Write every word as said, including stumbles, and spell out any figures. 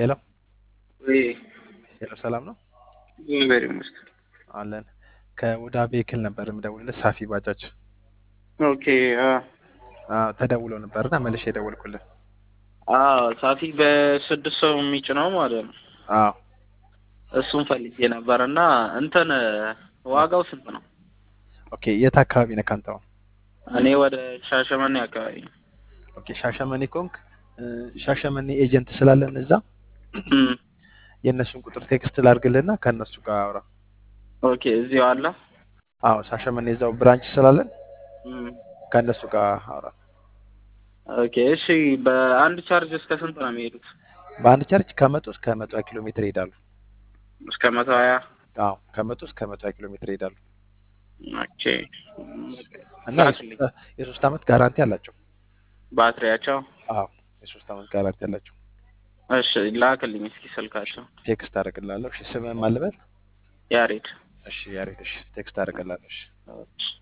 ሄሎ ወይ ሄሎ፣ ሰላም ነው እግዚአብሔር ይመስገን። አለን። ከወዳ ቤክል ነበር የምደውልልህ ሳፊ ባጃጅ። ኦኬ አ አዎ ተደውሎ ነበርና መልሼ የደወልኩልህ። አዎ ሳፊ በስድስት ሰው የሚጭነው ማለት ነው። አዎ እሱን ፈልጌ ነበርና እንትን ዋጋው ስንት ነው? ኦኬ፣ የት አካባቢ ነህ ካንተ አሁን? እኔ ወደ ሻሸመኔ አካባቢ ነው። ኦኬ፣ ሻሸመኔ ኮንክ ሻሸመኔ ኤጀንት ስላለን እዛ እም የእነሱን ቁጥር ቴክስት ላድርግልህና ከእነሱ ጋር አውራ። ኦኬ እዚሁ አለ። አዎ ሻሸመኔ እዛው ብራንች ስላለን እም ከእነሱ ጋር አውራ። ኦኬ እሺ። በአንድ ቻርጅ እስከ ስንት ነው የሚሄዱት? በአንድ ቻርጅ ከመቶ እስከ መቶ ኪሎ ሜትር ይሄዳሉ። እስከ መቶ ሀያ አዎ ከመቶ እስከ መቶ ኪሎ ሜትር ይሄዳሉ ኦኬ። እና ላክልኝ የሶስት አመት ጋራንቲ አላቸው። ባትሪያቸው። አዎ የሶስት አመት ጋራንቲ አላቸው። እሺ ላክልኝ እስኪ ስልካቸው። ቴክስት አደርግልሃለሁ። እሺ ስምህን ማን ልበል? ያሬድ። እሺ ያሬድ። እሺ ቴክስት አደርግልሃለሁ። እሺ እሺ